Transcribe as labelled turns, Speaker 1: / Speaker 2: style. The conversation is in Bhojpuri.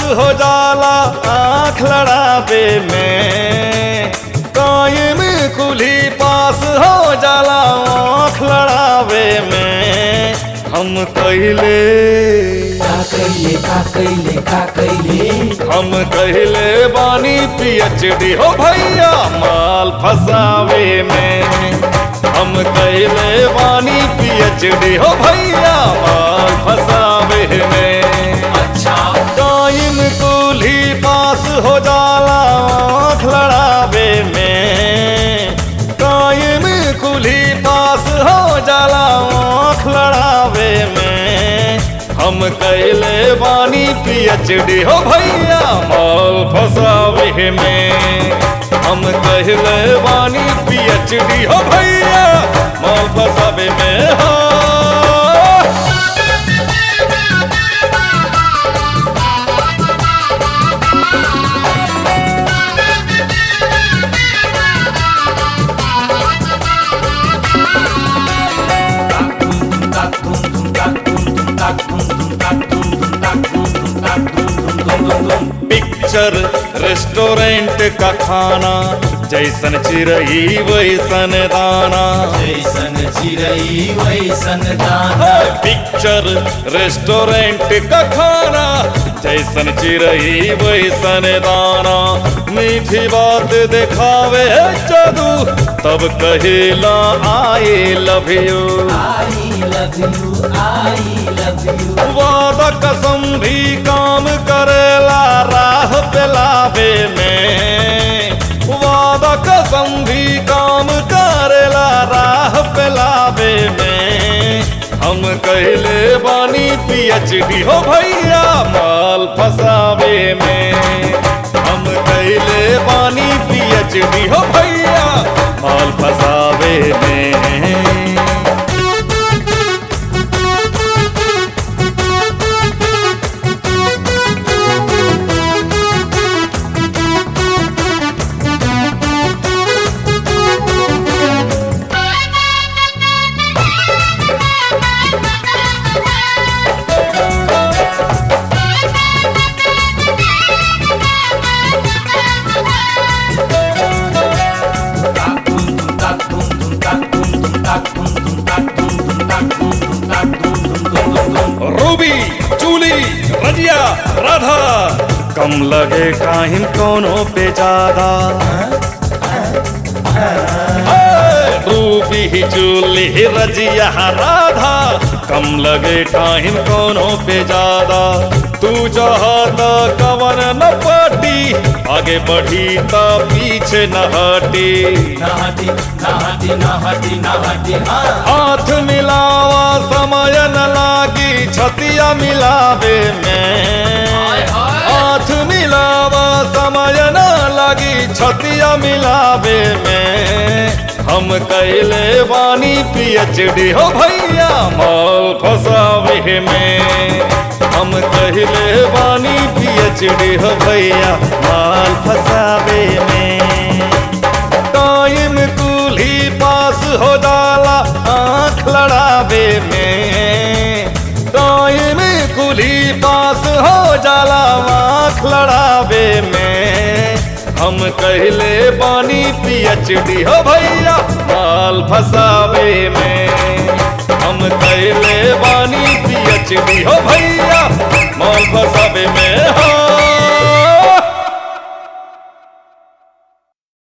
Speaker 1: हो जाला आँख लड़ावे में, टाइम कुली पास हो जाला आँख लड़ावे में। हम कहले हम कहले बानी PhD हो भैया माल फसावे में। हम कहले बानी PhD हो भैया माल फसावे में।
Speaker 2: अच्छा
Speaker 1: टाइम कुली पास हो जाला आँख लड़ावे में, टाइम कुली पास हो जाला आँख लड़ावे में। हम कहले बानी PhD हो भैया माल फसावे में। हम कहले बानी PhD हो भैया माल फसावे में। हाँ पिक्चर रेस्टोरेंट का खाना, जैसन चिरई वैसन दाना।
Speaker 2: जैसन चिरई वैसन दाना।
Speaker 1: पिक्चर रेस्टोरेंट का खाना, जैसन चिरई वैसन दाना। मीठी बात दिखावे जादू, तब कहेला आई लव यू। वादा कसम भी काम करेला राह पेलावे में। वादा कसम भी काम करेला राह पेलावे में। हम कहले बानी PhD हो भैया माल फसावे में। हम कहले बानी PhD हो भैया माल फसावे में। रूबी जूली रजिया राधा, कम लगे टाइम कोनो पे ज्यादा। रूबी जूली रजिया राधा, कम लगे टाइम कोनो पे ज्यादा। तू चाहता कवन न पाटी, आगे बढ़ी ता पीछे न हटी। हाथ मिलावा समय न लागी छतिया मिलावे में। हाथ मिलावा समय न लागी छतिया मिलावे में। हम कहले बानी PhD हो भैया माल फसावे में। हम कहले बानी PhD हो भैया माल फसावे में। टाइम कुली पास हो जाला आँख लड़ावे में। टाइम कुली पास हो जाला आँख लड़ावे में। हम कहले बानी PhD हो भैया माल फसावे में। हम कहले बानी PhD हो भैया माल फसावे में। हाँ